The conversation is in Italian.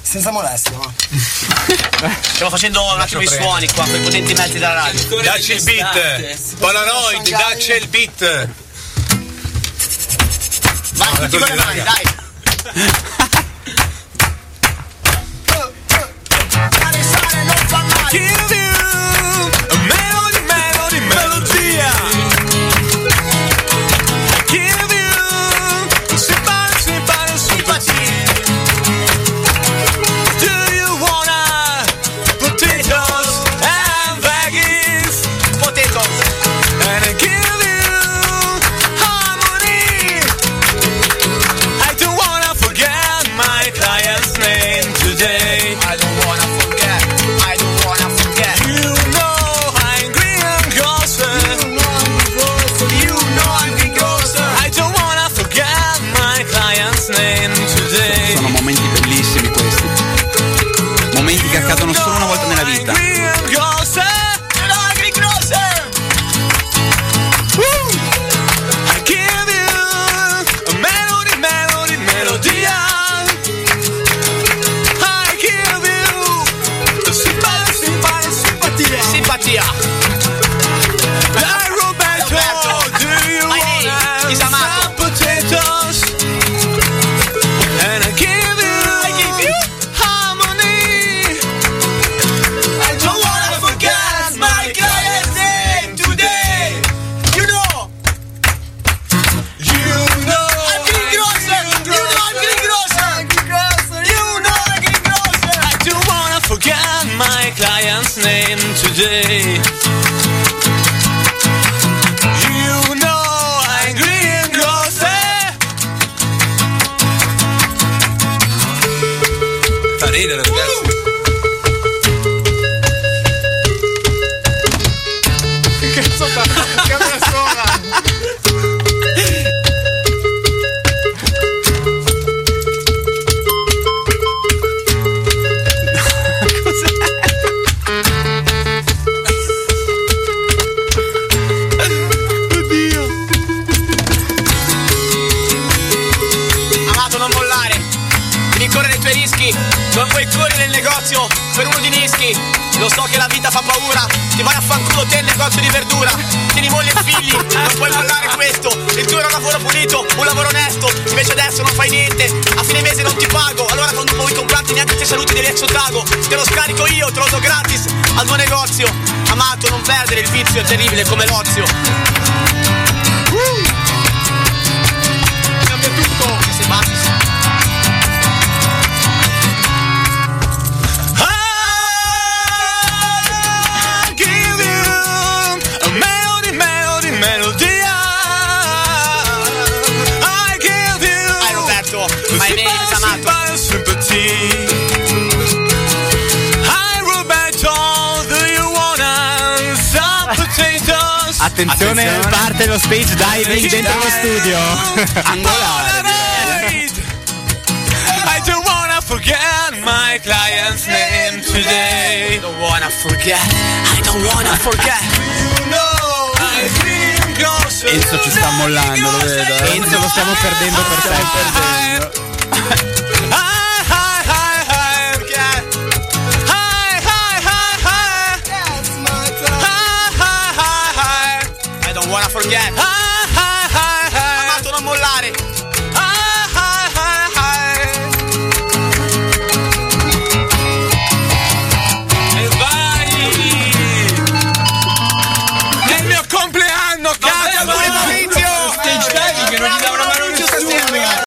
senza molestia, ma. Stiamo facendo un attimo i suoni qua, con i potenti mezzi della radio. Dacci il beat. Polaroid, dacci il beat. Vai, tutti con le mani, dai. Sono momenti bellissimi questi. Momenti che accadono solo una volta nella vita. Simpatia. Dai Roberto, is amato. Potatoes. And I give you harmony. I don't wanna forget my client's name today. You know I'm getting grosser. I'm getting grosser. I don't wanna forget my client's name today. You know I'm getting grosser. Fa ridere, ragazzi. Che cazzo fa? Camera sola. Amato, non mollare. Devi correre i tuoi rischi. Non puoi correre nel negozio per uno di nischi. Lo so che la vita fa paura. Ti vai a fanculo te il negozio di verdura. Tieni moglie e figli. Non puoi mollare questo. Il tuo era un lavoro pulito, un lavoro onesto. Invece adesso non fai niente. A fine mese non ti pago. Allora quando puoi comprarti neanche te saluti devi ex Otago. Te lo scarico io, te lo do gratis al tuo negozio. Amato, non perdere il vizio, è terribile come l'ozio. Cambia tutto. Se batti. My name is Amato. Hi Roberto, do you wanna some potatoes? Attenzione, parte lo stage diving dentro lo studio. Angolare. I don't wanna forget my client's name today. I don't wanna forget. You know I've been closer. Enzo ci sta mollando, lo vedo. Enzo lo stiamo perdendo per sempre.